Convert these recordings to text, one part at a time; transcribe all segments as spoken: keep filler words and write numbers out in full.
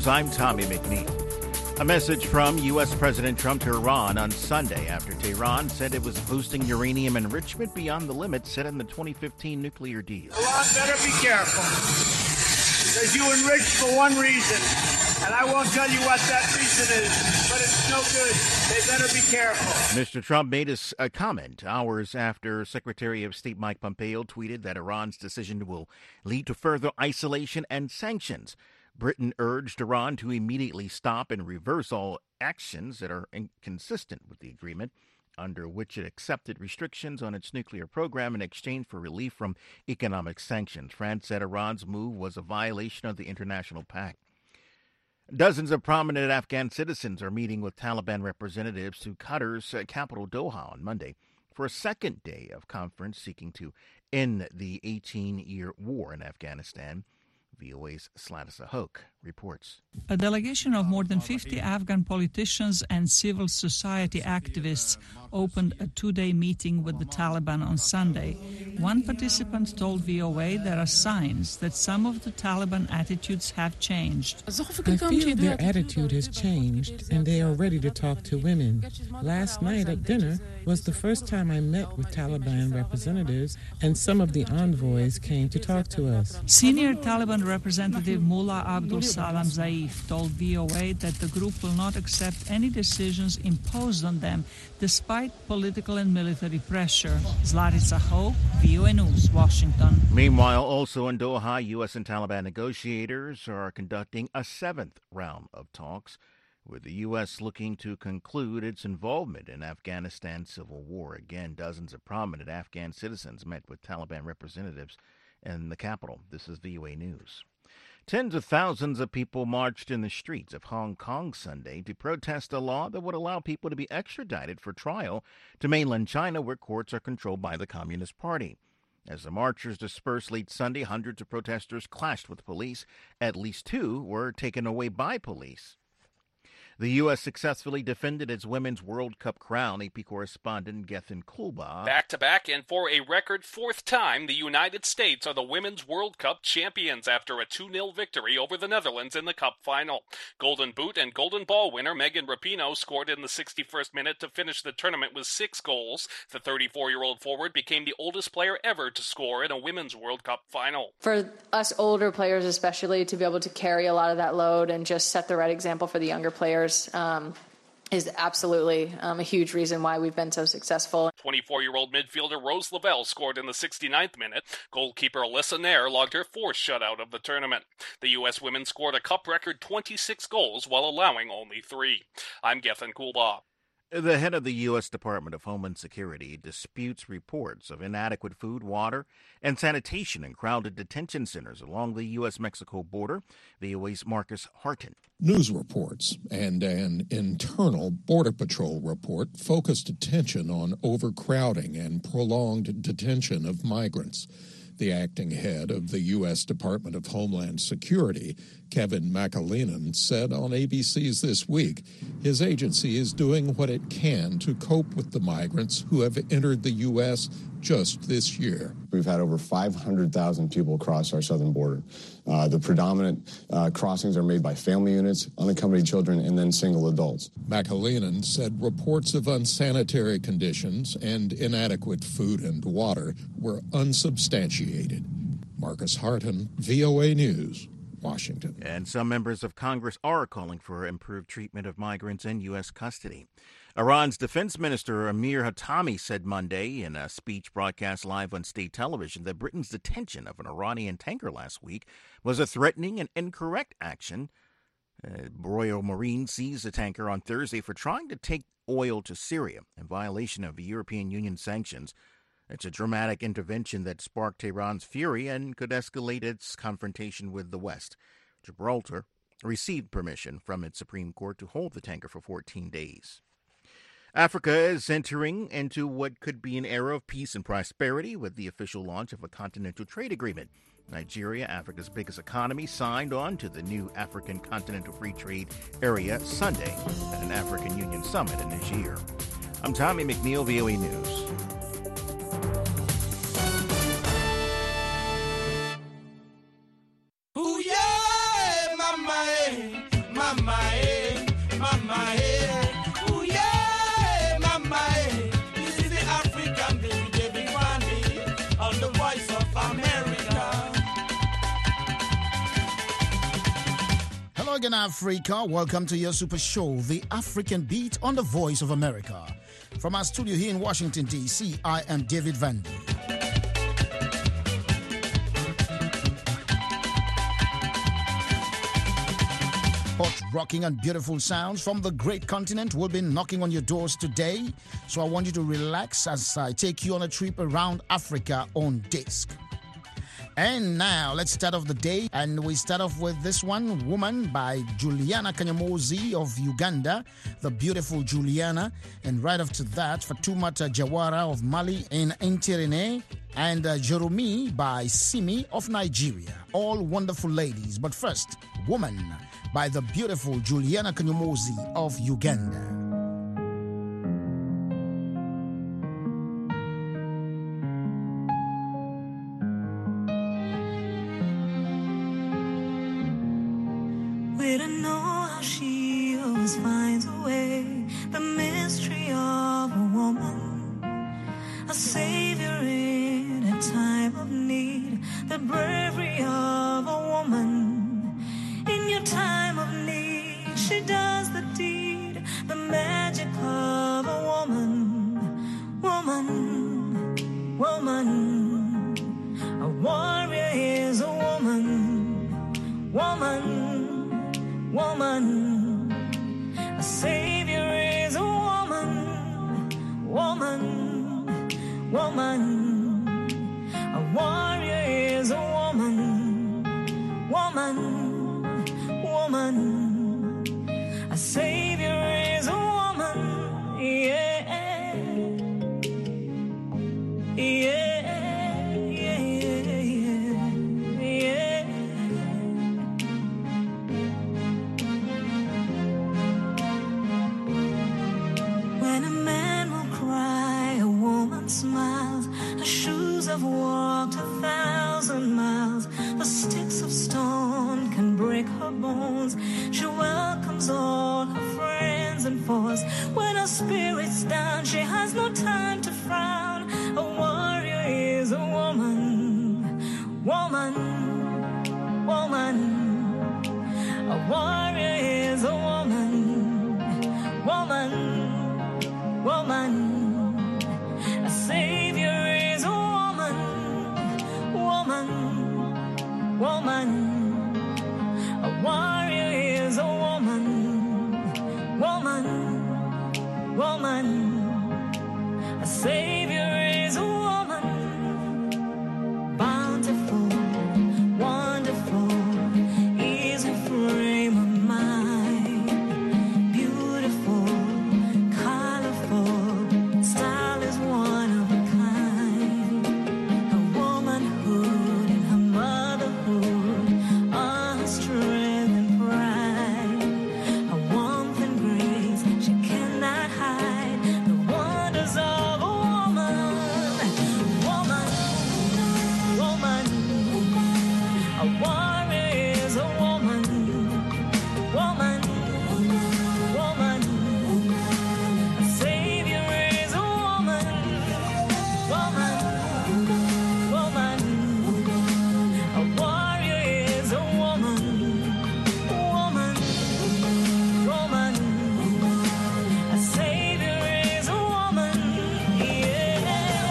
News, I'm Tommy McNeil. A message from U S. President Trump to Iran on Sunday after Tehran said it was boosting uranium enrichment beyond the limit set in the twenty fifteen nuclear deal. Iran better be careful, because you enrich for one reason, and I won't tell you what that reason is, but it's no good. They better be careful. Mister Trump made a, a comment hours after Secretary of State Mike Pompeo tweeted that Iran's decision will lead to further isolation and sanctions. Britain urged Iran to immediately stop and reverse all actions that are inconsistent with the agreement, under which it accepted restrictions on its nuclear program in exchange for relief from economic sanctions. France said Iran's move was a violation of the international pact. Dozens of prominent Afghan citizens are meeting with Taliban representatives to Qatar's capital Doha on Monday for a second day of conference seeking to end the eighteen-year war in Afghanistan. V O A's Slatisa Hoke reports. A delegation of more than fifty Afghan politicians and civil society activists opened a two-day meeting with the Taliban on Sunday. One participant told V O A there are signs that some of the Taliban attitudes have changed. I feel their attitude has changed and they are ready to talk to women. Last night at dinner was the first time I met with Taliban representatives, and some of the envoys came to talk to us. Senior Taliban Representative Mullah Abdul Salam Zaif told V O A that the group will not accept any decisions imposed on them despite political and military pressure. Zlatica Hoke, V O A News, Washington. Meanwhile, also in Doha, U S and Taliban negotiators are conducting a seventh round of talks, with the U S looking to conclude its involvement in Afghanistan's civil war. Again, dozens of prominent Afghan citizens met with Taliban representatives in the capital. This is V O A News. Tens of thousands of people marched in the streets of Hong Kong Sunday to protest a law that would allow people to be extradited for trial to mainland China, where courts are controlled by the Communist Party. As the marchers dispersed late Sunday, hundreds of protesters clashed with police. At least two were taken away by police. The U S successfully defended its Women's World Cup crown. A P correspondent Gethin Kulba. Back-to-back and for a record fourth time, the United States are the Women's World Cup champions after a two nil victory over the Netherlands in the Cup final. Golden Boot and Golden Ball winner Megan Rapinoe scored in the sixty-first minute to finish the tournament with six goals. The thirty-four-year-old forward became the oldest player ever to score in a Women's World Cup final. For us older players especially, to be able to carry a lot of that load and just set the right example for the younger players Um, is absolutely um, a huge reason why we've been so successful. twenty-four-year-old midfielder Rose Lavelle scored in the sixty-ninth minute. Goalkeeper Alyssa Nair logged her fourth shutout of the tournament. The U S women scored a cup record twenty-six goals while allowing only three. I'm Gethin Kulba. The head of the U S. Department of Homeland Security disputes reports of inadequate food, water, and sanitation in crowded detention centers along the U S Mexico border. V O A's Marcus Harton. News reports and an internal Border Patrol report focused attention on overcrowding and prolonged detention of migrants. The acting head of the U S. Department of Homeland Security, Kevin McAleenan, said on A B C's This Week his agency is doing what it can to cope with the migrants who have entered the U S just this year. We've had over five hundred thousand people cross our southern border. Uh, the predominant uh, crossings are made by family units, unaccompanied children, and then single adults. McAleenan said reports of unsanitary conditions and inadequate food and water were unsubstantiated. Marcus Harton, V O A News, Washington. And some members of Congress are calling for improved treatment of migrants in U S custody. Iran's defense minister Amir Hatami said Monday in a speech broadcast live on state television that Britain's detention of an Iranian tanker last week was a threatening and incorrect action. Uh, Royal Marines seized the tanker on Thursday for trying to take oil to Syria in violation of European Union sanctions. It's a dramatic intervention that sparked Tehran's fury and could escalate its confrontation with the West. Gibraltar received permission from its Supreme Court to hold the tanker for fourteen days. Africa is entering into what could be an era of peace and prosperity with the official launch of a continental trade agreement. Nigeria, Africa's biggest economy, signed on to the new African Continental Free Trade Area Sunday at an African Union summit in Niger. I'm Tommy McNeil, V O A News. Ooh, yeah, my man. mama, eh, mama, eh. Ooh, yeah, mama, eh. This is the African baby, David Wande, on the Voice of America. Hello again, Africa. Welcome to your super show, The African Beat on the Voice of America. From our studio here in Washington, D C, I am David Vande. Hot, rocking, and beautiful sounds from the great continent will be knocking on your doors today. So I want you to relax as I take you on a trip around Africa on disc. And now, let's start off the day, and we start off with this one, Woman by Juliana Kanyomozi of Uganda, the beautiful Juliana. And right after that, Fatoumata Jawara of Mali in Interene, and uh, Jerumi by Simi of Nigeria. All wonderful ladies. But first, Woman by the beautiful Juliana Kanyomozi of Uganda. We don't know how she always finds a way, the mystery of a woman, a savior in a time of need, the bravery of a woman. In your time of need, she does the deed, the magic of a woman, woman, woman. A warrior is a woman, woman. Woman, a savior is a woman, woman, woman, a warrior is a woman, woman, woman, a savior is a woman, yeah, yeah. Smiles, her shoes have walked a thousand miles. The sticks of stone can break her bones. She welcomes all her friends and foes. When her spirit's down, she has no time to frown. A warrior is a woman, woman, woman. A warrior is a woman, woman, woman. Savior is a woman, woman, woman. A warrior is a woman, woman, woman. A savior is a woman, bountiful, wonderful is her frame of mind, beautiful, colorful, style is one of a kind. Her womanhood and her motherhood are her strength and pride. Her warmth and grace she cannot hide. The wonders of a woman, woman, woman. A warrior is a woman, woman, woman. A savior is a woman, woman, woman. A warrior is a woman, woman, woman. A savior is a woman, yeah,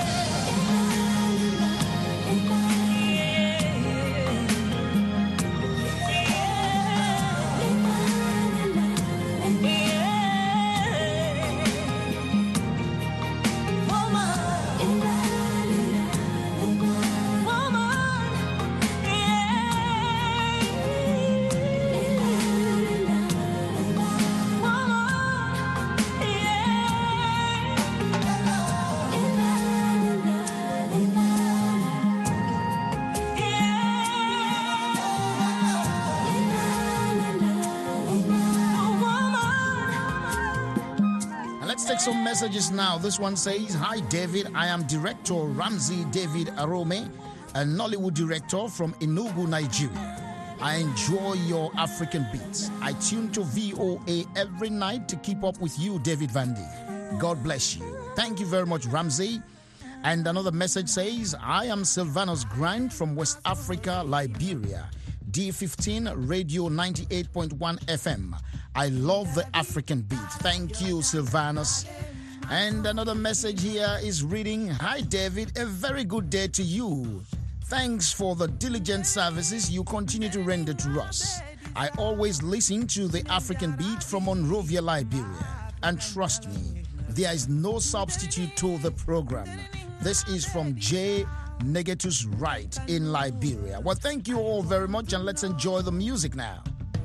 Let's take some messages now. This one says, "Hi David, I am Director Ramsey David Arome, a Nollywood director from Enugu, Nigeria. I enjoy your African beats. I tune to V O A every night to keep up with you, David Vandy. God bless you. Thank you very much, Ramsey. And another message says, I am Silvanus Grant from West Africa, Liberia. D fifteen Radio ninety-eight point one F M. I love the African beat. Thank you, Silvanus. And another message here is reading, Hi, David. A very good day to you. Thanks for the diligent services you continue to render to us. I always listen to the African beat from Monrovia, Liberia. And trust me, there is no substitute to the program. This is from J. Negatus Wright in Liberia. Well, thank you all very much, and let's enjoy the music now.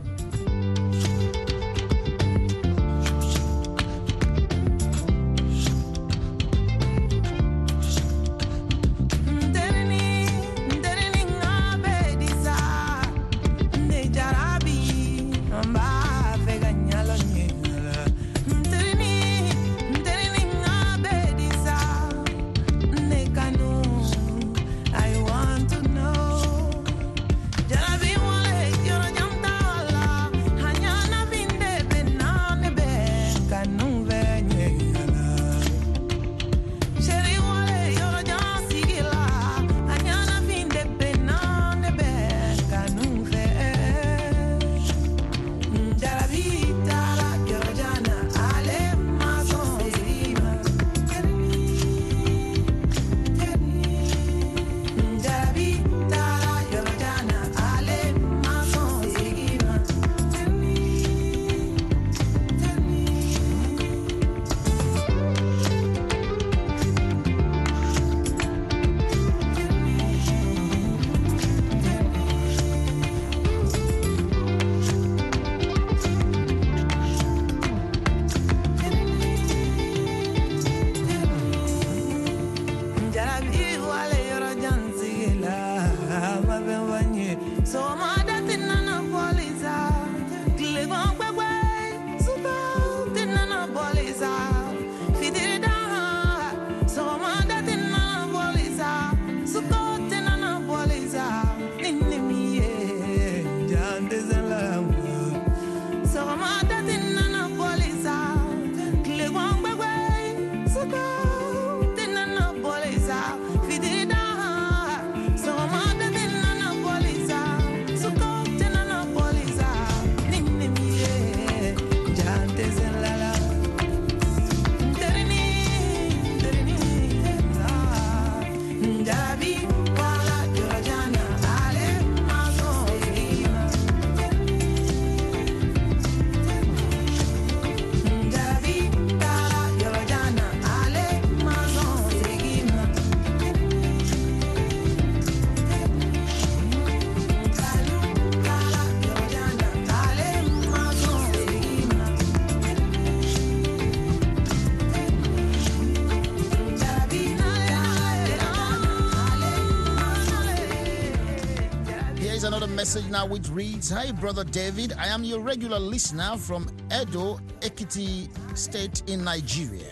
Message now which reads, Hi brother David, I am your regular listener from Edo, Ekiti State in Nigeria.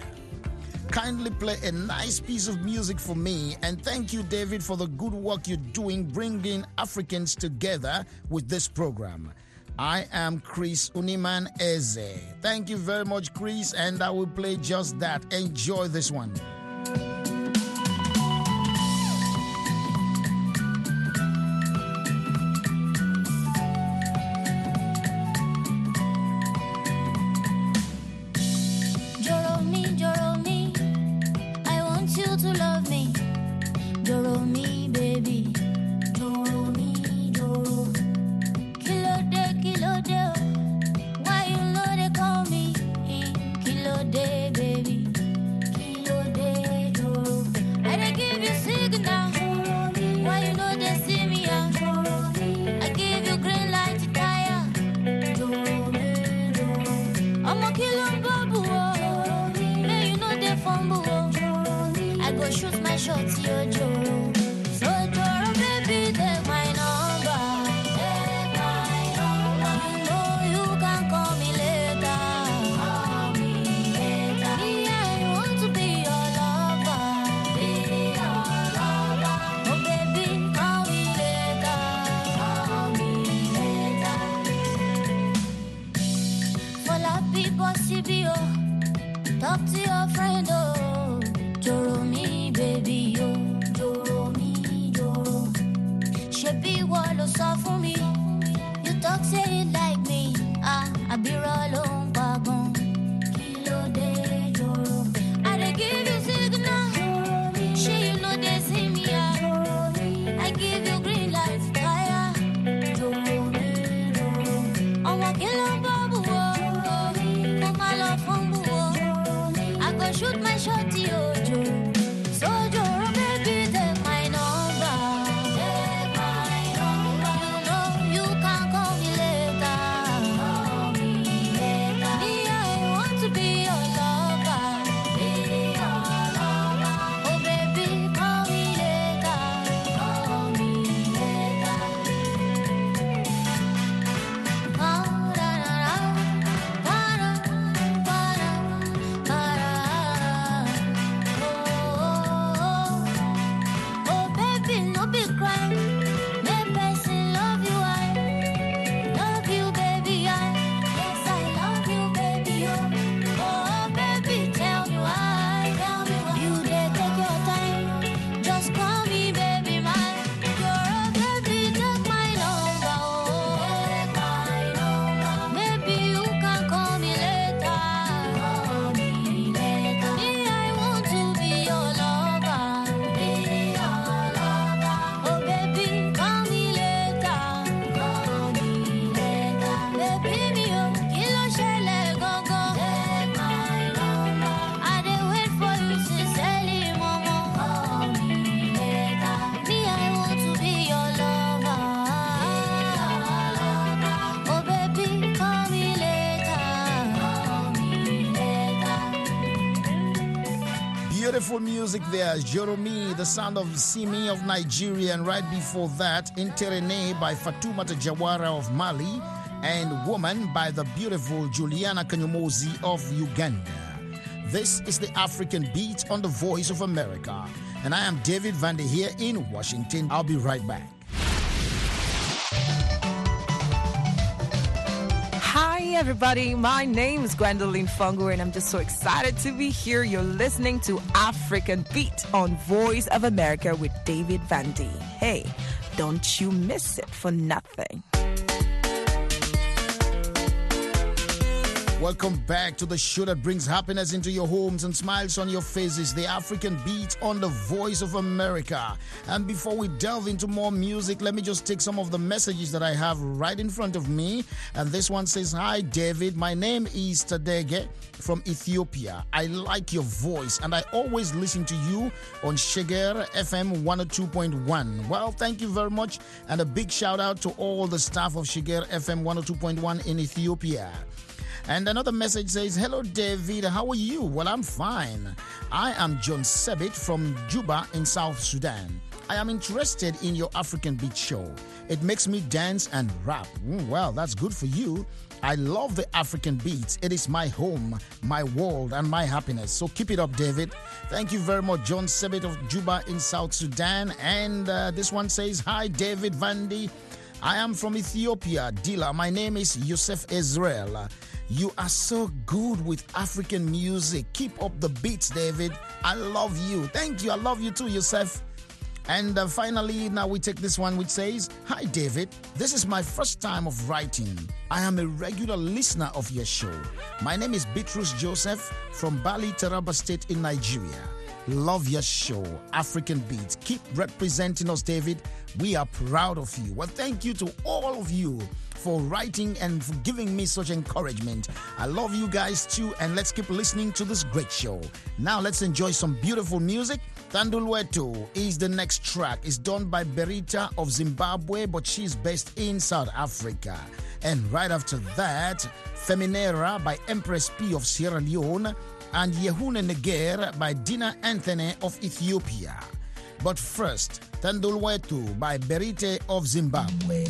Kindly play a nice piece of music for me, and thank you David for the good work you're doing bringing Africans together with this program. I am Chris Uniman Eze. Thank you very much Chris, and I will play just that. Enjoy this one. happy possible, oh. Talk to your friend, oh. Joro mi, baby, oh. Joro mi, joro. Shebi walo so for me. You talk say it like me. Ah, I be rollin' wagon. Kilo de joro. I dey give you signal. She you know they see me. Ah. I give you green light, fire. Joro mi, joro. I'm walking on bubble, oh. For my love from oh. I go shoot my shot, yo, Joe. So Joro, baby, take my number. Take my number. You know you can call me later. Call me later. Me, I want to be your lover. Be your lover. Oh, baby, call me later. Call me later. Oh, da, da, da. Para, para, para. Oh, oh, oh, baby, no be crying. Make person love you, I love you, baby, I yes, I love you, baby, oh, oh, baby, tell me why, tell me why you dey take your time, just call me, baby, mine. You're a baby, take my number, oh, take my number. Maybe you can call me later, call me later. Me, I want to be your lover, be your lover. Oh, baby, call me later, call me later. Baby, me, oh, kilo shele go go. Take my number. I dey wait for you sincerely, mama. Call me later. Me, I want to be your lover, oh, baby, call me later, call me later. Beautiful music there, Joromi, the sound of Simi of Nigeria, and right before that, Interene by Fatoumata Jawara of Mali, and Woman by the beautiful Juliana Kanyomozi of Uganda. This is the African Beat on the Voice of America, and I am David Van de here in Washington. I'll be right back. Hi, everybody. My name is Gwendolyn Fungo, and I'm just so excited to be here. You're listening to African Beat on Voice of America with David Van D. Hey, don't you miss it for nothing. Welcome back to the show that brings happiness into your homes and smiles on your faces, the African Beat on the Voice of America. And before we delve into more music, let me just take some of the messages that I have right in front of me. And this one says, "Hi, David. My name is Tadege from Ethiopia. I like your voice, and I always listen to you on Sheger F M one oh two point one. Well, thank you very much, and a big shout out to all the staff of Sheger F M one oh two point one in Ethiopia." And another message says, "Hello, David. How are you?" Well, I'm fine. I am John Sebit from Juba in South Sudan. I am interested in your African Beat show. It makes me dance and rap. Mm, well, that's good for you. I love the African Beats. It is my home, my world, and my happiness. So keep it up, David. Thank you very much, John Sebit of Juba in South Sudan. And uh, this one says, "Hi, David Vandy. I am from Ethiopia, Dila. My name is Yosef Israel. You are so good with African music. Keep up the beats, David. I love you." Thank you. I love you too, Yosef. And uh, finally, now we take this one which says, "Hi, David. This is my first time of writing. I am a regular listener of your show. My name is Bitrus Joseph from Bali, Taraba State in Nigeria. Love your show, African Beats. Keep representing us, David. We are proud of you." Well, thank you to all of you for writing and for giving me such encouragement. I love you guys too, and let's keep listening to this great show. Now let's enjoy some beautiful music. Tandulweto is the next track. It's done by Berita of Zimbabwe, but she's based in South Africa. And right after that, Feminera by Empress P of Sierra Leone, and Yehune Neger by Dina Anthony of Ethiopia. But first, Tandulweto by Berite of Zimbabwe.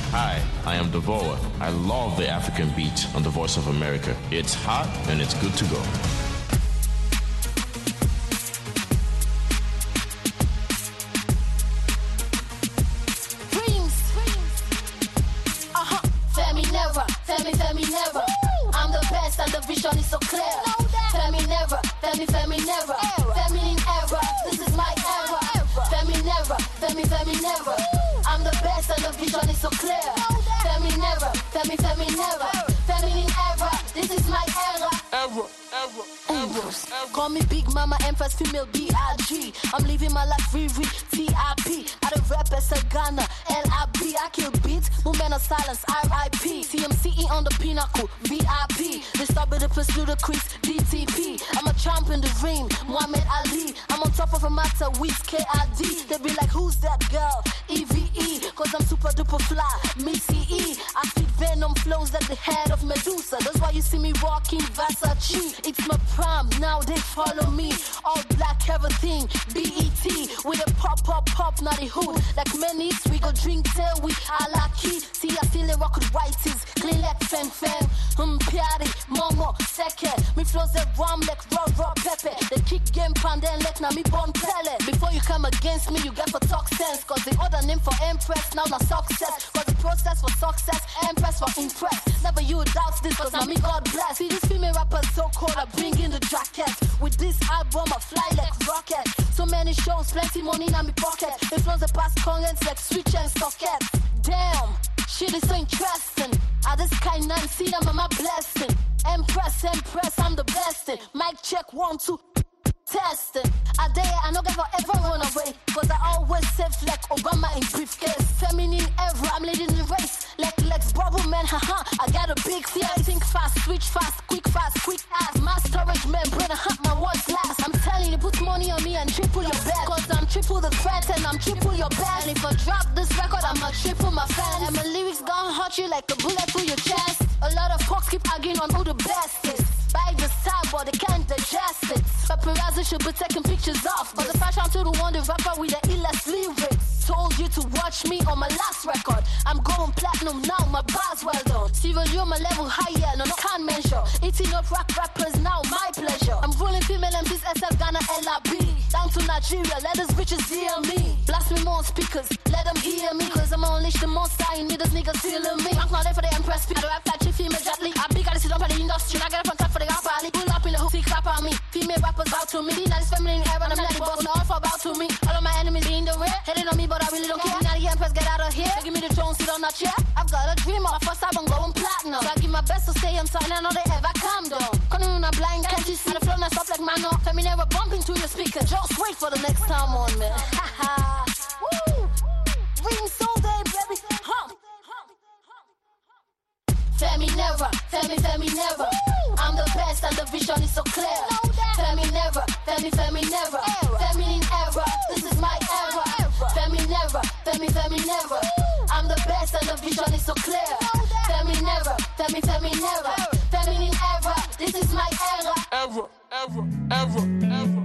Hi, I am Devoa. I love the African beat on the Voice of America. It's hot and it's good to go. Dreams. Uh-huh. Femi never, Femi, Femi never. I'm the best and the vision is so clear. Femi never, Femi, Femi never. Feminine era, this is my era. Femi never, Femi, Femi never. I'm the best and the vision is so clear. Femi never, Femi, Femi never. Feminine era, this is my era. Era, era, era. Call me Big Mama, Empress, female B I G. I'm living my life free, T I P. I don't rap as a Ghana, L I B. I kill beats, movement of silence, R I P. T M C E on the pinnacle, V I P. They start with the pursuit of Chris, D T P. I'm a champ in the ring, Muhammad Ali. I'm on top of a matter with K I D. They be like, who's that girl? E V E, cause I'm super duper fly, Missy E. I speak venom flows at the head of Medusa. That's why you see me rocking Versace. It's my prime, now they follow me. All black, everything, B E T. With a pop, pop, pop, naughty hood. Like many, we go drink till we are lucky. See, I still rock with whites, clean like fan fan. Um, piari, momo, second. Me flows that rum like raw, raw pepper. The kick game pan, then let na me born pele. Before you come against me, you got for talk sense. Cause the other name for Empress, now not success. Cause the process for success, Empress for impress. Never you doubt this, cause now me God bless. See this female rapper so cold, I bring in the jacket. With this album, I fly like rocket. So many shows, plenty money in my pocket. It flows the past currents like switch and socket. Damn, shit is so interesting. I just kind of see them on my blessing. Empress, Empress, I'm the best. Mic check, one, two. Testing. I dare, I no ever ever run away. Cause I always safe like Obama in briefcase. Feminine era, I'm leading the race. Like Lex Bubble man, haha. I got a big fear. I think fast, switch fast, quick fast, quick ass. My storage membrane, huh, my words last. I'm telling you, put money on me and triple your bet. Cause I'm triple the threat and I'm triple your bet. And if I drop this record, I'm a triple my fan. And my lyrics gonna hurt you like a bullet through your chest. A lot of folks keep arguing on who the best is. By the side, but they can't digest it. Paparazzi should be taking pictures off. But the fashion to the one, the rapper with the illest lyrics. Told you to watch me on my last record. I'm going platinum now, my bars well done. Steven, you're my level higher, no, no can't measure. Eating up rap rappers now, my pleasure. I'm ruling female M Ps, S F, Ghana, L I B. Down to Nigeria, let us bitches hear me. Blast me more speakers, let them hear me. Cause I'm unleash the most I need, this niggas feeling me. I'm not there for the Empress, I don't have that chief immediately. I big, I sit up at the industry, I get up on top for the rap alley. Pull up in the hook, see clap on me. Female rappers bow to me. Now this feminine era, I'm not the boss, no all for bow to me. All of my enemies be in the rear, hating on me, but I really don't care. Now the Empress get out of here, give me the throne, sit on that chair. I've got a dream, my first album going platinum. So I give my best to stay on time, I know they ever calm down. Coming on a blind, can't you see the flow, not stop like man, no. Feminine era bump into your speaker, just wait for the next time on, man. Haha, woo! Rings all day, baby, hump. Femi never, Femi, Femi never. I'm the best and the vision is so clear. Femi never, Femi, Femi never. Feminine era, this is my era. Femi never, Femi, Femi never. I'm the best and the vision is so clear. Femi never, Femi, Femi never. Feminine era, this is my era. Ever, ever, ever, ever.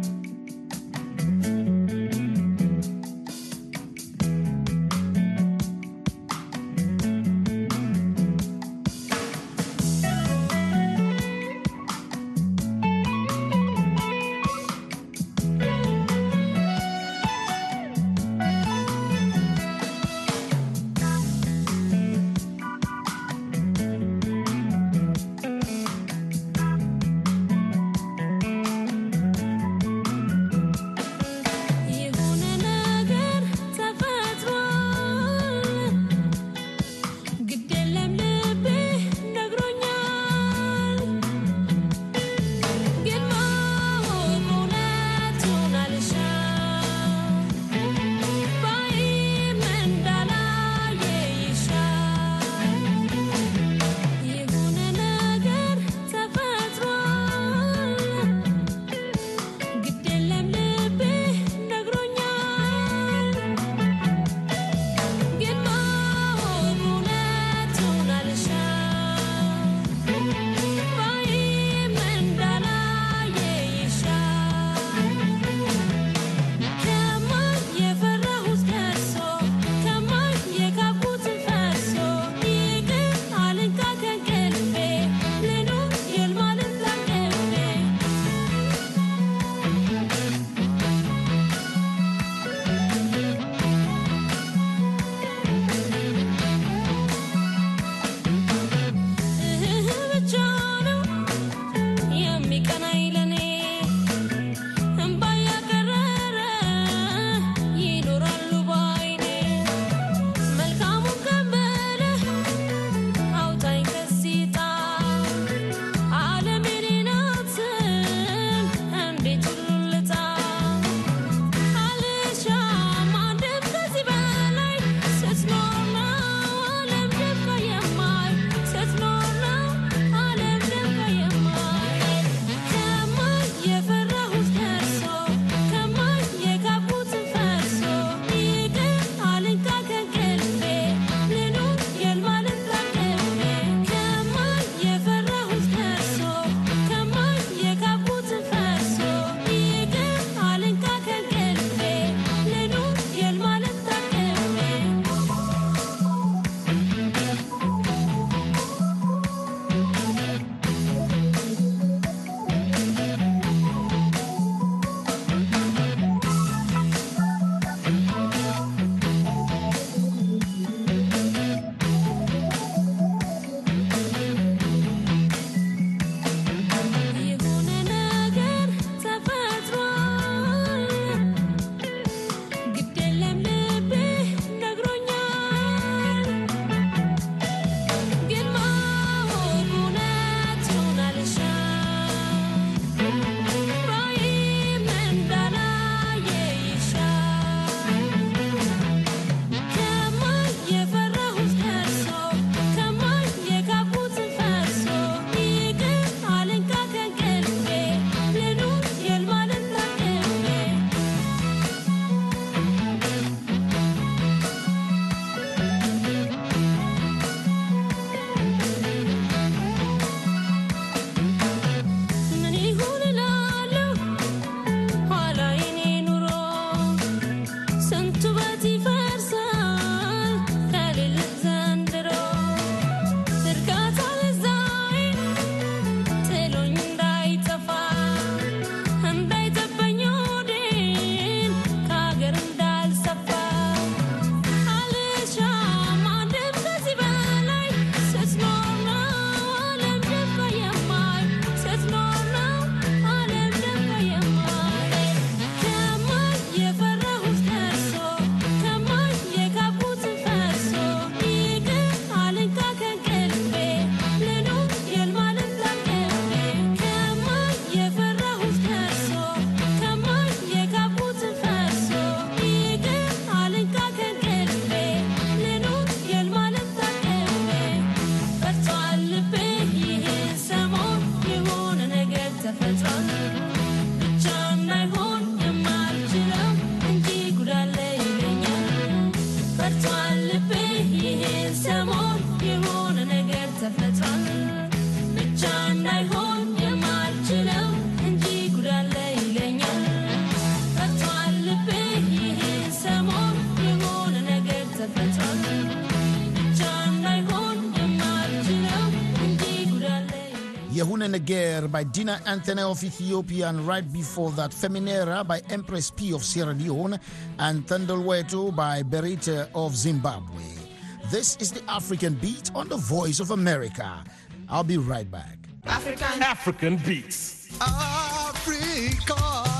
Yehune Neger by Dina Anthony of Ethiopia, and right before that, Feminera by Empress P of Sierra Leone, and Thandolwetu by Berita of Zimbabwe. This is the African Beat on the Voice of America. I'll be right back. African African Beats. Africa.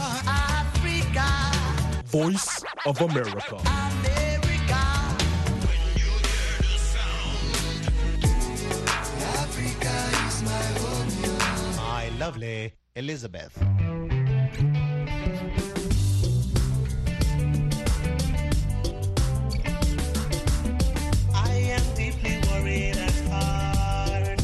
Africa. Voice of America. America. When you hear the sound, Africa is my home. My lovely Elizabeth. I am deeply worried at heart.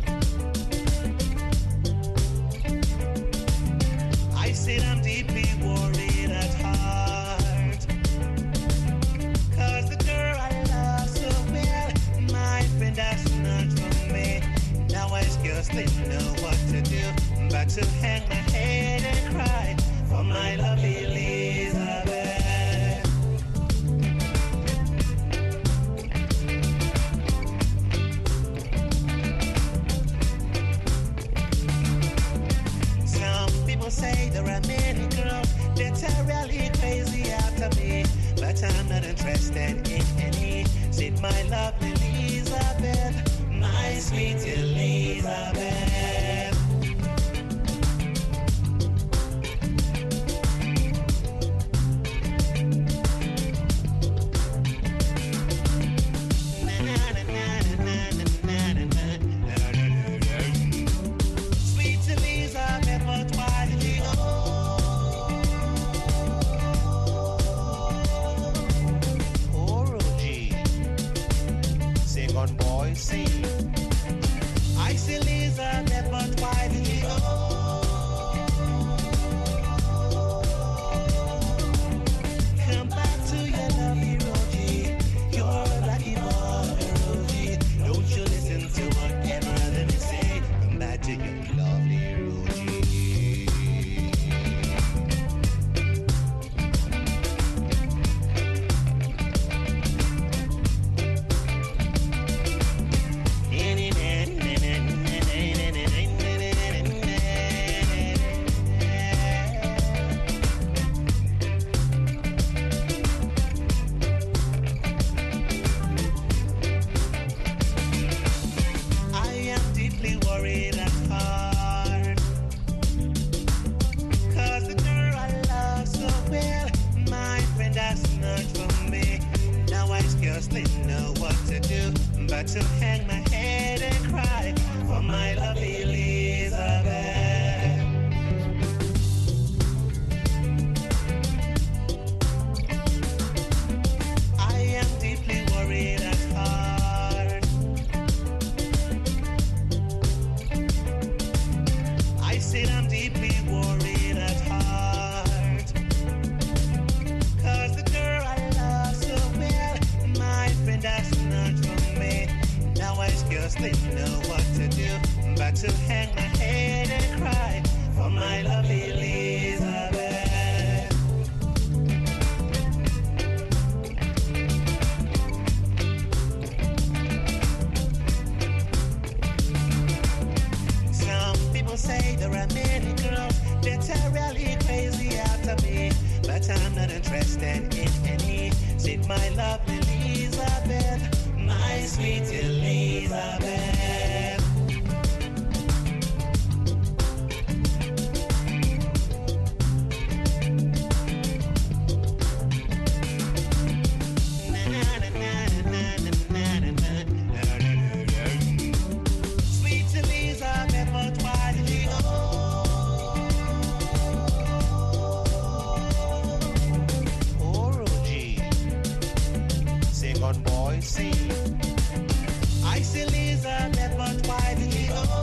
I said I'm deeply worried at heart. Cause the girl I love so well, my friend that's not from me. Now I scarcely know what to do but to hang my head and cry for my lovely Elizabeth. Some people say there are many girls that are really crazy after me, but I'm not interested in any. Said my lovely Elizabeth, my sweet Elizabeth. Sweet Elizabeth, but why did you go? Oh, Rogie, sing on, boy, sing. I say Elizabeth, but why did you go? Come back to your lovely Rogie. You're a lucky boy, Rogie. Don't you listen to whatever they say. Come back to your lovely Rogie. I am deeply worried at heart. Cause the girl I love so well, my friend that's not from me. Now I scarcely know what to do but to hang my head and cry for my lovely Elizabeth. I am deeply worried at heart. I said I'm deeply worried at heart. Cause the girl I love so well, my friend that's not from me. Now I scarcely know what to do but to hang my head and cry for my lovely Elizabeth. Some people say there are many girls that are really crazy after me, but I'm not interested in any. Said my lovely Elizabeth, my sweet Elizabeth. Sweet Elizabeth, but why did you go? Oh, Rogie, sing on, boy, sing. I say Elizabeth, but why did you go?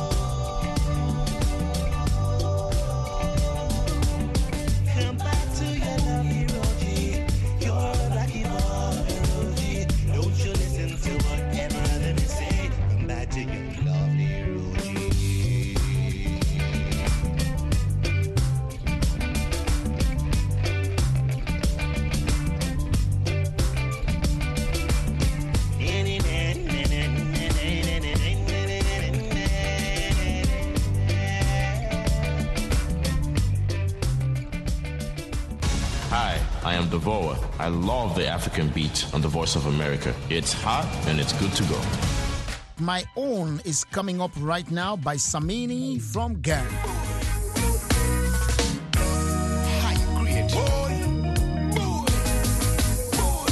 Come back to your lovely Rogie. You're a lucky boy, Rogie. Don't you listen to whatever they say. Come back to your lovely Rogie. The V O A. I love the African beat on the Voice of America. It's hot and it's good to go. My Own is coming up right now by Samini from Ghana. High grade. Boy, boy, boy.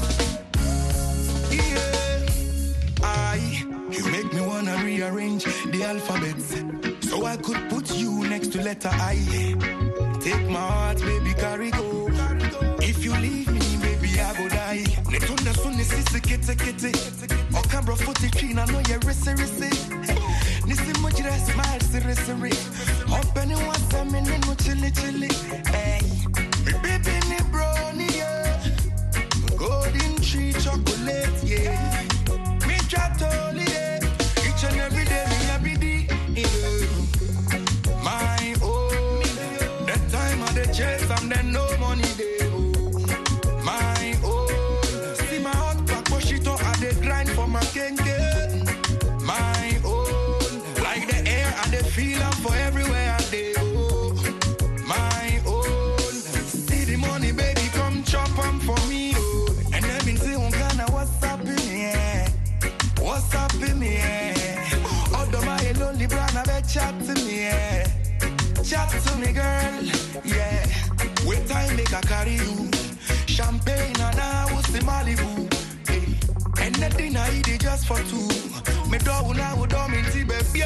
Yeah, I, you make me wanna rearrange the alphabet so I could put you next to letter I. Take my heart, baby, carry go. If you leave me, baby, I go die. Netunda sunni sisi kete kete. Okabro footy tree, I know you're risi risi. Nisi mujira smile siri siri. Open it once a minute, no chili chili. Hey, me baby ni brownie, yeah. Golden tree chocolate, yeah. Me chatoli, yeah. Each and every day, me happy day, yeah. My own, that time of the chase, I'm then no money day. My own, see my hot back, push it on, I dey grind for my kenke. My own, like the air, I dey feel am for everywhere I dey. Oh, my own, see the money, baby, come chop am for me. Oh, and then been say, oh, Ghana, what's up in here? What's up in here? Although my lonely brown, I bet chat to me, yeah. Chat to me, girl, yeah. Wait time make I carry you. Champagne and I was the Malibu. Hey. And the dinner I eat it just for two. Me do una would do me tea baby.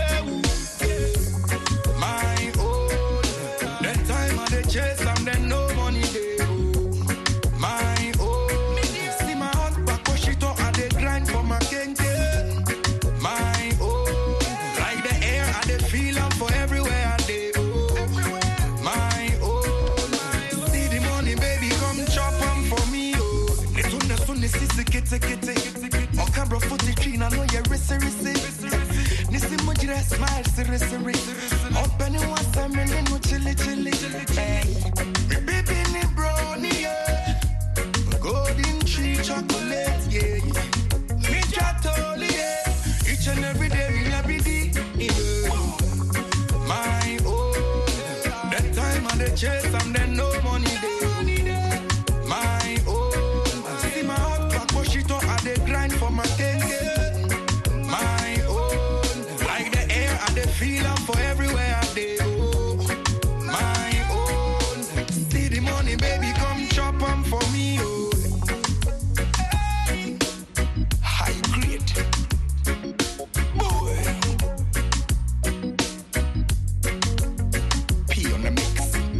My own. That time of the chase I'm then no money day. My own. See my hot back push it on and they grind for my kenke. My own. Like the air and they feel am for everywhere I dey. My own. See the money baby come chop am for me. Oh. Netunda sunni sisi kete kete. Okabro footy tree, I know you're risi risi. Nisi mujira smile siri siri. Open it once a minute, no chili chili. Hey, me baby ni brownie, yeah. Golden tree chocolate, yeah. Me chatoli, yeah. Each and every day, me happy day, yeah. My own, that time of the chase, I'm then no money day. My own, see my hot back, push it on, I dey grind for my kenke. My own, like the air, I dey feel am for everywhere I dey. Oh, my own, see the money, baby, come chop am for me. Oh, hey. High grade, boy. P on the mix.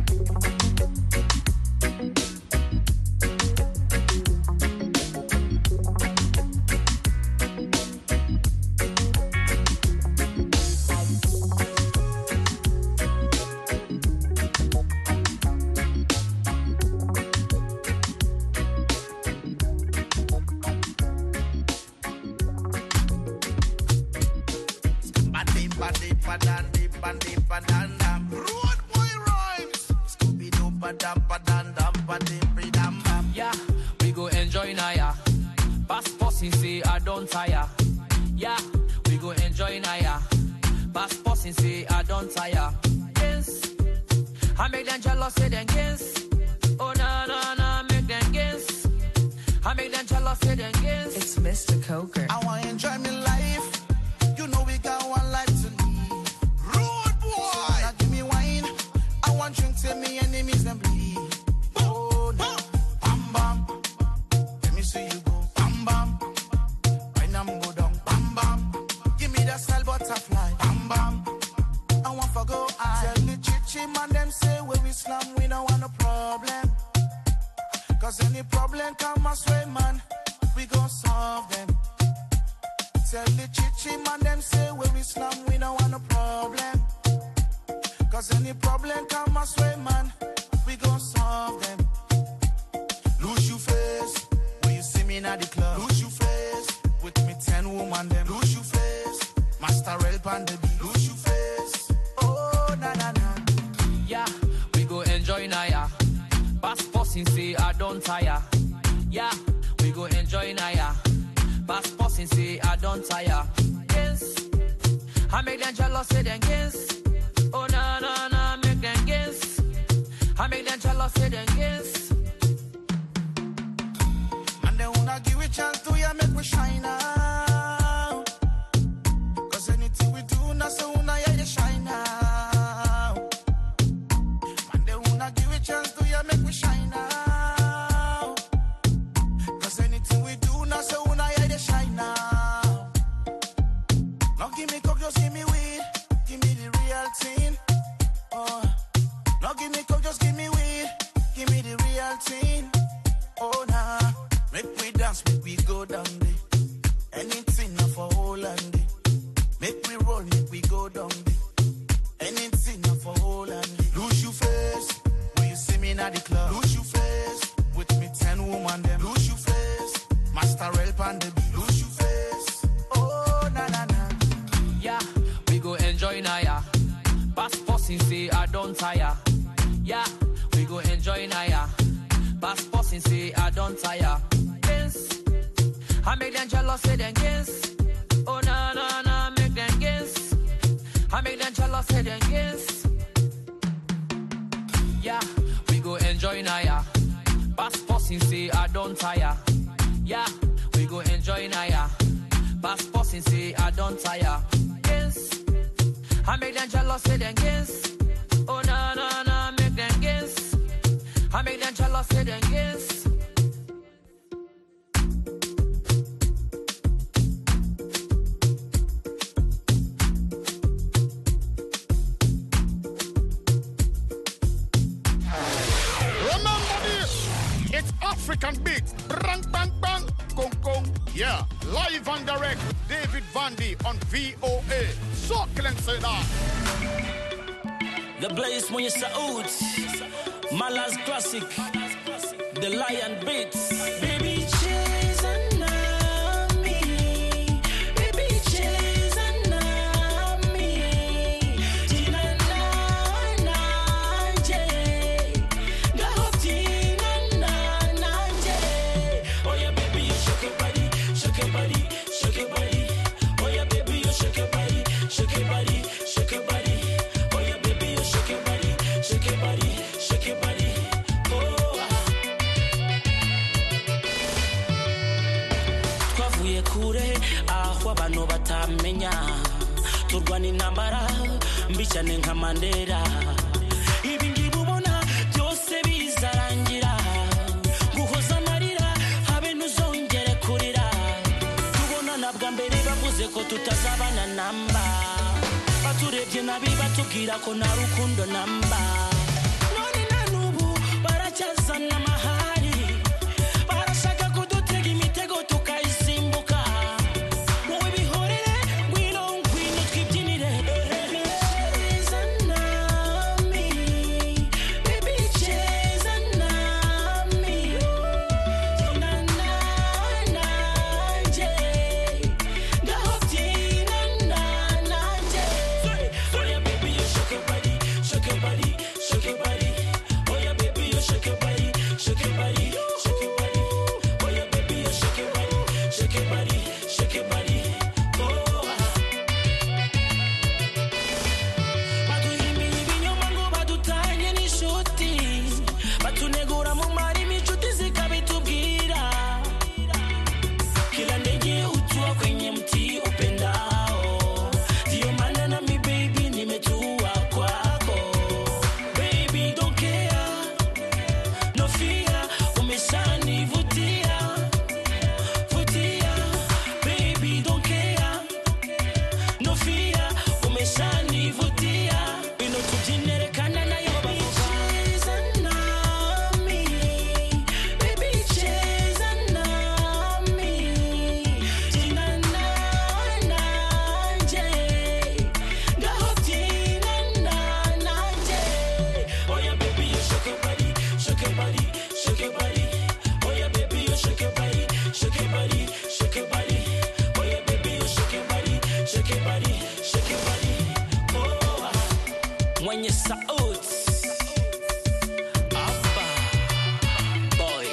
Yeah, we go enjoy Naya. Passport since say I don't tire. Yeah, we go enjoy Naya. Passport since say I don't tire. Yes, I make them jealous, say them yes. Oh na na na, make them yes. I make them jealous, say them yes. It's Mister Coker. I wanna enjoy my life. You know we got one life to live. Rude boy. Now give me wine. I want drink till me enemies them bleed. Oh no. Bam bam. Let me see you go. Bam bam. Right now go down. Bam bam. Give me that style butterfly. Bam bam. I want for go I tell the chichi man them say where we slam we don't want no problem. Cause any problem come my way man, we gon' solve them. Tell the chichi man them say where we slam we don't want no problem. Cause any problem come my way man, we gon' solve them. Lose your face when you see me in the club. Lose your face with me ten woman them. Lose your face, master help and the beat. Lose your face, oh na na na. Yeah, we go enjoy Naya. Passport since say I don't tire. Yeah, we go enjoy Naya. Passport since say I don't tire. Yes, I make them jealous, say them yes. Oh na na na, make them yes. I make them jealous, say them yes. go down there. Anything now for Holland. Make we roll, make we go down there. Anything now for Holland. Lose your face when you see me in the club. Lose your face with me ten woman them. Lose your face, Master help and the beat. Lose your face, oh na na na. Yeah, we go enjoy Naya. Pass passing say I don't tire. Yeah, we go enjoy Naya. Pass passing say I don't tire. Dance, I make them jealous say them dance. Oh na na na, make them dance. I make them jealous say them dance. Yeah, we go enjoy Naya. Pass passing say I don't tire. Yeah, we go enjoy Naya. Pass passing say I don't tire. Dance, I make them jealous say them dance. Oh na na na, make them dance. I make them jealous say them dance. African beats, bang, bang, bang, kong, kong. Yeah, live and direct, David Vandy on V O A. So, say that. The place when you Saud, Malas Classic, the Lion Beats. Baby, chase and me. Baby, chase and me. Tina na na je. Go Tina na na je. Oh yeah, baby, you shake your body, shake your body, shake your body. Oh yeah, baby, you shake your body, shake your body, shake your body. Shake your body, shake your body, shake your body. Oh, twavuye kure aho abantu batamenya turwana intambara mbi cyane nka Mandela. Ibi ngibi ubona byose bizarangira guhoza amarira habe ntuzongere kurira. Tubona na bwa mbere bavuze ko tutazabana namba. Baturebye nabi batubwira ko nta rukundo namba. None na nubu baracyazana amahari. Barashaka kudutega imitego tukayisimbuka. Wowe bihorere ngwino ngwino twibyinire. Cheza nami, baby cheza nami. Tina na na je. Ngaho tina na na je. Oh yeah, baby, you shake your body, shake your body, shake your body. Oh yeah, baby, you shake your body, shake your body, shake your body. Oh yeah, baby, you shake your body, shake your body, shake your body. Oh. Baduhimbi ibinyoma ngo badutanye n'inshuti. Batunegura mu marimi inshuti zikabitubwira. Kila ndege hutua kwenye mti upendao. Ndio maana na mi baby nimetua kwako. Baby don't care, no fear, umeshanivutia, vutia. Baby don't care, no fear, umeshanivutia. Bino tujinerekana nayo bavuga. Cheza nami, baby cheza nami. Tina na na je. Ngaho tina na na je. Oh yeah, baby, you shake your body, shake your body, shake your body. Oh yeah, baby, you shake your body, shake your body, shake your body. Oh yeah, baby, you shake your body, shake your body, shake your body. Oh, when you Saud, Abba, boy.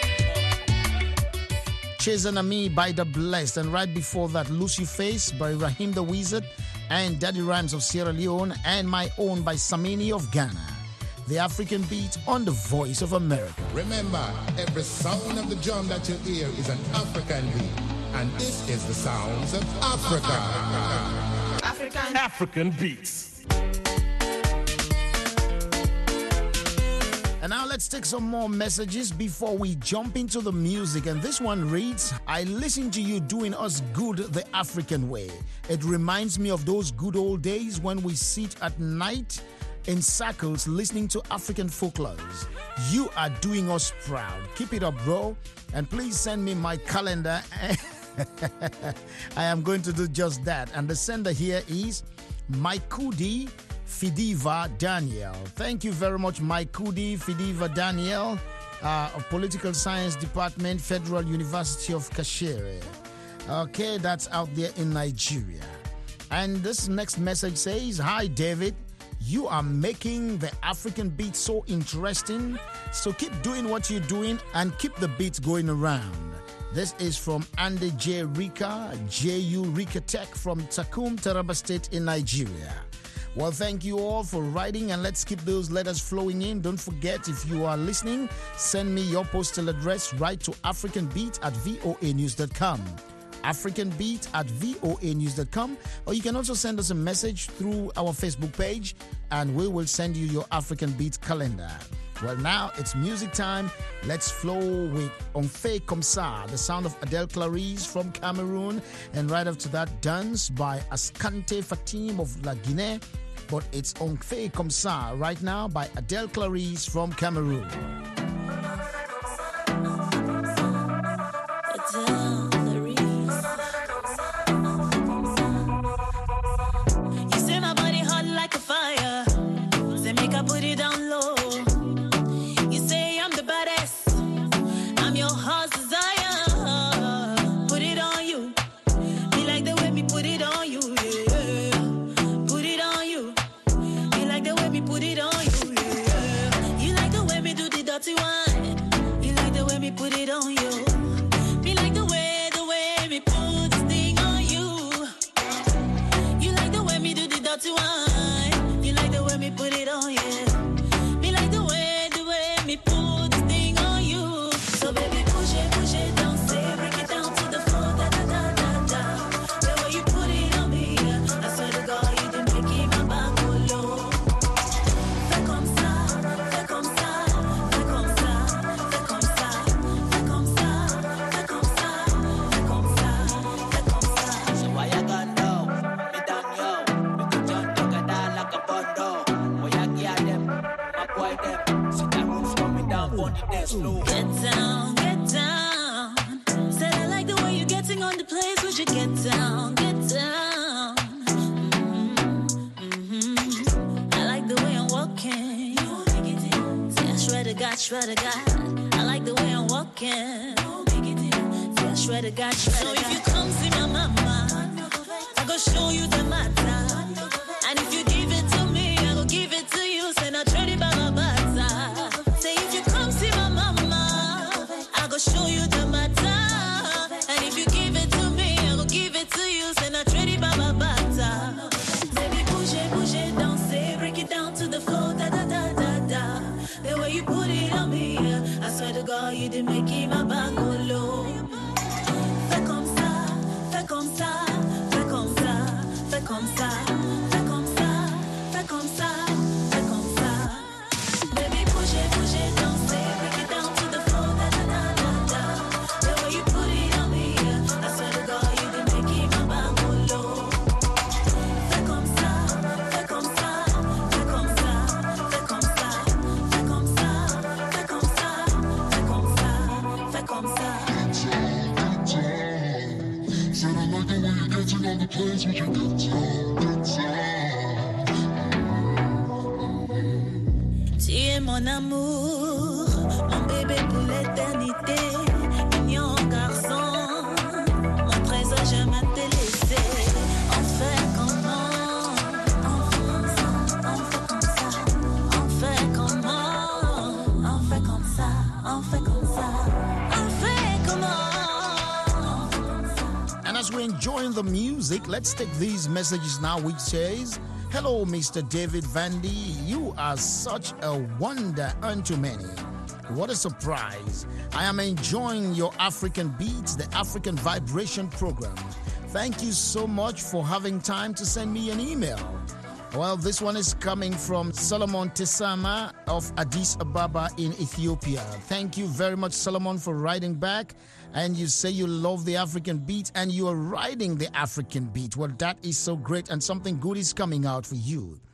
Chasing a Me by The Blessed, and right before that, Lucy Face by Raheem the Wizard, and Daddy Rhymes of Sierra Leone, and My Own by Samini of Ghana. The African Beat on the Voice of America. Remember, every sound of the drum that you hear is an African beat, and this is the sounds of Africa. African African Beats. And now let's take some more messages before we jump into the music. And this one reads, I listen to you doing us good the African way. It reminds me of those good old days when we sit at night in circles listening to African folklores. You are doing us proud. Keep it up, bro. And please send me my calendar. I am going to do just that. And the sender here is Maikudi Fidiva Daniel. Thank you very much, Maikudi Fidiva Daniel, uh, of Political Science Department, Federal University of Kashere. Okay, that's out there in Nigeria. And this next message says, "Hi, David. You are making the African beat so interesting. So keep doing what you're doing and keep the beats going around." This is from Andy J. Rika, J U Rika Tech from Takum, Taraba State in Nigeria. Well, thank you all for writing, and let's keep those letters flowing in. Don't forget, if you are listening, send me your postal address right to africanbeat at voa news dot com. africanbeat at voa news dot com, or you can also send us a message through our Facebook page, and we will send you your African Beat calendar. Well, now it's music time. Let's flow with Onfe Komsa, the sound of Adele Clarice from Cameroon, and right after that, Dance by Ascante Fatim of La Guinée. But it's Onfe Komsa right now by Adele Clarice from Cameroon. You say my body hot like a fire. Say make I put it down low. You say I'm the baddest. I'm your heart's desire. Put it on you. Me like the way me put it on you, yeah. Put it on you. Me like the way me put it on you, yeah. You like the way me do the dirty one. You like the way me put it on you. Me like the way, the way me put this thing on you. You like the way me do the dirty one. You like the way me put it on you. Me like the way, the way me put this thing on you. So baby, push it, push it down, say, break it down to the floor, da da da da da. The way you put it on me, I swear to God, you done making my back go low. Fais comme ça, fais comme ça, fais comme ça, fais comme ça, fais comme ça, fais comme ça, fais comme ça, fais comme ça. So why you gone down? Me down yo. We could jump together like a bundle. Boy, I get them, my boy them. See that roof coming down on the dance floor. Get down, get down. Said I like the way you're getting on the place. Would you get down, get down? Mm-hmm. I like the way I'm walking. Say I swear to God, swear to God. I like the way I'm walking. Say I swear to God, swear to God. So if you come see my mama, I go show you the matter. And if you give it to me, I go give it to you. Say not ready by my butter. Say if you come see my mama, I go show you the matter. And if you give it to me, I go give it to you. Say not ready by my butter. Baby, push it, push it down, say break it down to the floor, da da da da da. The way you put it on me, I swear to God, you did make it my back go low. Fais comme ça, fais comme ça, fais comme ça, fais comme ça, fais comme ça, fais comme ça, fais comme ça. Baby, push it, push it down, say break it down to the floor, da da da da da. The way you put it on me, I swear to God, you did make it my back go low. Fais comme ça, fais comme ça, fais comme ça, fais comme ça, fais comme ça, fais comme ça, fais comme ça, fais comme ça. Said I like the way you're getting on the place. Would you get down, get down? Tu es mon amour, mon bébé pour l'éternité, mignon garçon, mon trésor, j'aime à te laisser. On fait comment? On fait comme ça, on fait comme ça. On fait comment? On fait comme ça, on fait comme ça. On fait comment? And as we're enjoying the music, let's take these messages now, which says, "Hello, Mister David Vandy. You are such a wonder unto many. What a surprise. I am enjoying your African Beats, the African Vibration program. Thank you so much for having time to send me an email." Well, this one is coming from Solomon Tesama of Addis Ababa in Ethiopia. Thank you very much, Solomon, for writing back. And you say you love the African beat and you are riding the African beat. Well, that is so great, and something good is coming out for you.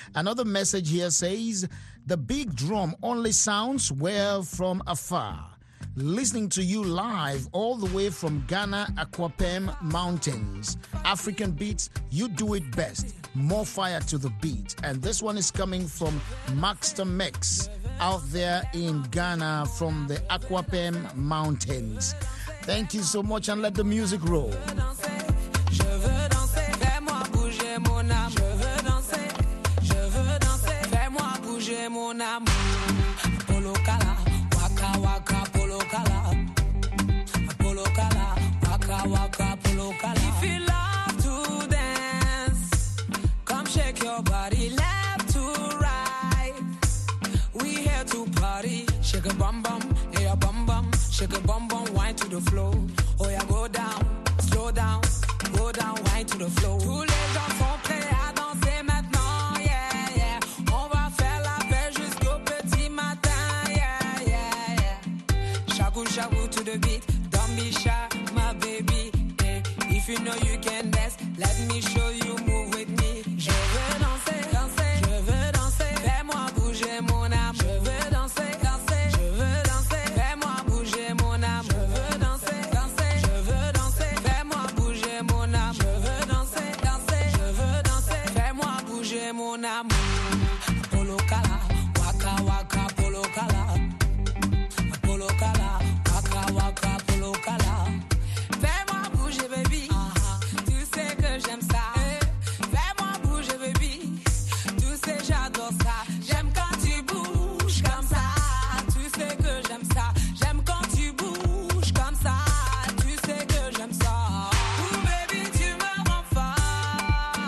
Another message here says, the big drum only sounds well from afar. Listening to you live all the way from Ghana, Aquapem Mountains. African beats, you do it best. More fire to the beat. And this one is coming from Maxter Mex out there in Ghana from the Aquapem Mountains. Thank you so much, and let the music roll. Je veux danser, fais-moi bouger mon âme. Je veux danser, je veux danser, fais-moi bouger mon amour. Polo kala, waka waka polo kala. Polo kala, waka waka polo kala. If you love to dance, come shake your body left to right. We here to party, shake a bum bum, yeah bum bum, shake a bum bum, wine to the floor. Oh yeah, go down, slow down. Go down, wine to the floor. Tous les gens sont prêts à danser maintenant, yeah, yeah. On va faire la fête jusqu'au petit matin, yeah, yeah, yeah. Shaku shaku to the beat, don't be shy, my baby. Hey, if you know you can dance, let me show you, move with me. Je veux danser, danser, je veux danser. Fais-moi bouger mon âme. Je veux danser, danser, je veux danser. Fais-moi bouger mon âme. Je veux danser, danser, je veux danser. Fais-moi bouger mon âme. Je veux danser, danser, je veux danser. Fais-moi bouger mon amour. Polo kala, waka waka polo kala. Polo kala, waka waka polo kala. Fais-moi bouger baby, tu sais que j'aime ça. Fais-moi bouger baby, tu sais j'adore ça. J'aime quand tu bouges comme ça, tu sais que j'aime ça. J'aime quand tu bouges comme ça, tu sais que j'aime ça. Ouh baby tu me rends folle,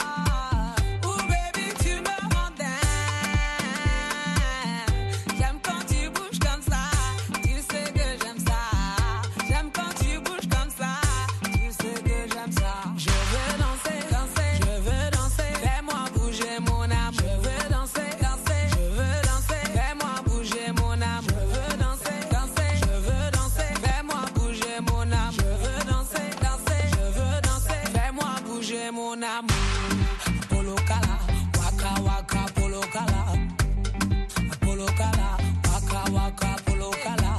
ouh baby tu me rends dingue. J'aime quand tu bouges comme ça, tu sais que j'aime ça. J'aime quand tu bouges comme ça, tu sais que j'aime ça. Je veux danser, danser, je veux danser. Fais-moi bouger mon âme. Je veux danser, danser, je veux danser. Fais-moi bouger mon âme. Je veux danser, danser, je veux danser. Fais-moi bouger mon âme. Je veux danser, danser, je veux danser. Fais-moi bouger mon amour. Polo kala, waka waka polo kala. Polo kala, waka waka polo kala.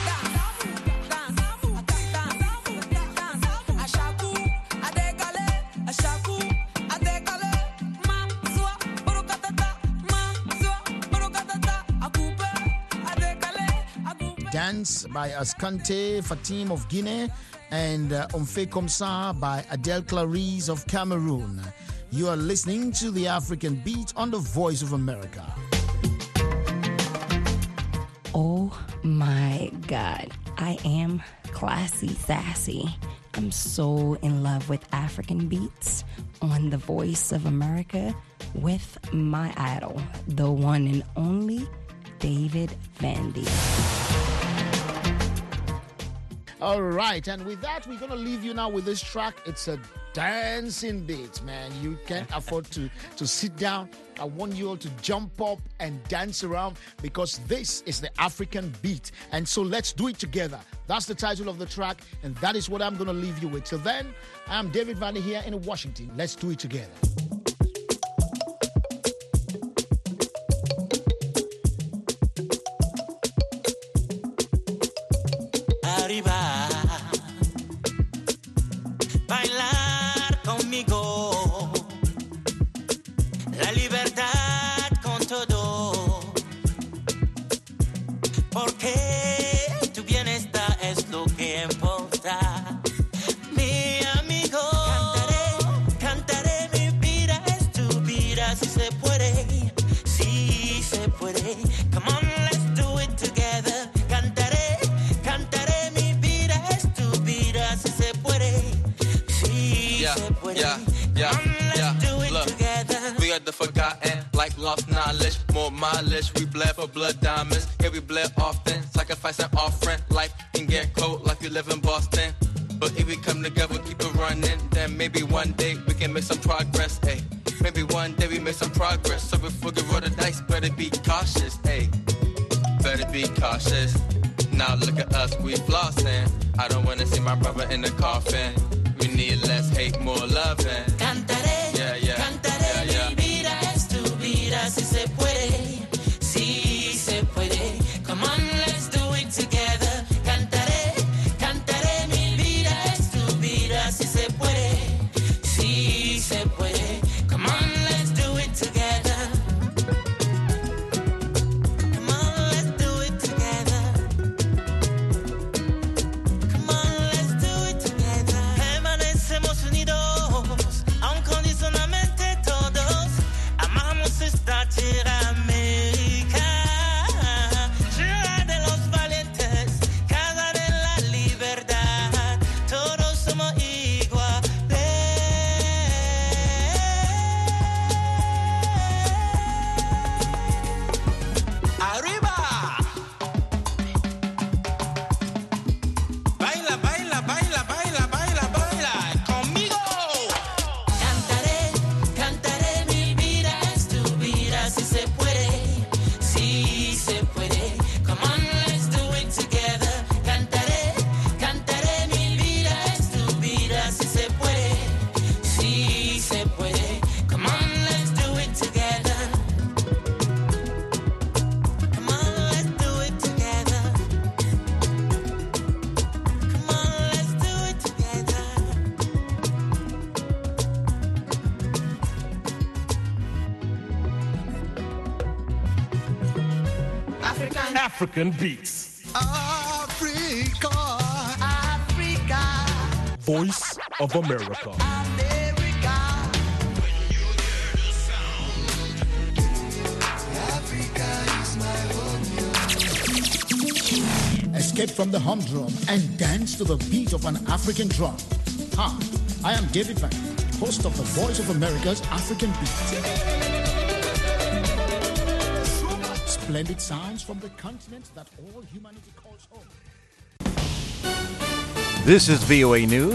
À chaque coup, à décaler, à chaque coup, à décaler. Ma soie, borokatata, ma soie, borokatata. À couper, à décaler, à couper. Dance by Ascante Fatim of Guinea and uh, On Fait Comme Ça by Adele Clarice of Cameroon. You are listening to the African Beat on the Voice of America. Oh my God, I am classy, sassy. I'm so in love with African beats on the Voice of America with my idol, the one and only David Vandy. All right, and with that, we're going to leave you now with this track. It's a dancing beat, man. You can't afford to, to sit down. I want you all to jump up and dance around because this is the African beat. And so let's do it together. That's the title of the track, and that is what I'm going to leave you with. Till then, I'm David Vandy here in Washington. Let's do it together. Arriba, bailar conmigo, la libertad con todo, porque tu bienestar es lo que importa. Mi amigo, cantaré, cantaré, mi vida es tu vida, si se puede, si se puede. Come on, let's do it together. Cantaré, cantaré, mi vida es tu vida, si se puede, si Yeah, se puede. yeah, yeah, Come on, let's yeah. do it Look, together. we got the forgotten, like lost knowledge, more mileage. We bled for blood diamonds, yeah, we bled often. Sacrifice and offering, life can get cold like we live in Boston. But if we come together, keep it running, then maybe one day we can make some progress, ayy. Maybe one day we make some progress. So before we roll the dice, better be cautious, ayy. Better be cautious. Now look at us, we flossing. I don't wanna see my brother in the coffin. We need less hate, more loving. Cantaré, Yeah, yeah, cantaré, yeah, yeah. mi vida es tu vida. vida si se puede, si se puede. Come on, let's do it together. Cantaré, cantaré, mi vida es tu vida si se puede, si se puede. Come on, let's do it together. Come on, let's do it together. Come on, let's do it together. Permanecemos unidos, incondicionalmente todos. Amamos esta tierra América, tierra de los valientes, casa de la libertad. Todos somos iguales. Arriba. Baila, baila, baila, baila, baila, baila conmigo. Cantaré, cantaré, mi vida es tu vida si se puede, si se puede. Come on, let's do it together. Cantaré, cantaré, mi vida es tu vida si se puede, si se puede. Come on, let's do it together. Come on, let's do it together. Come on, let's do it together. African, African beats. Africa, Africa, Voice of America. America. Africa is my home. Escape from the humdrum and dance to the beat of an African drum. Hi, I am David Van, host of the Voice of America's African Beat. Splendid sounds from the continent that all humanity calls home. This is V O A News.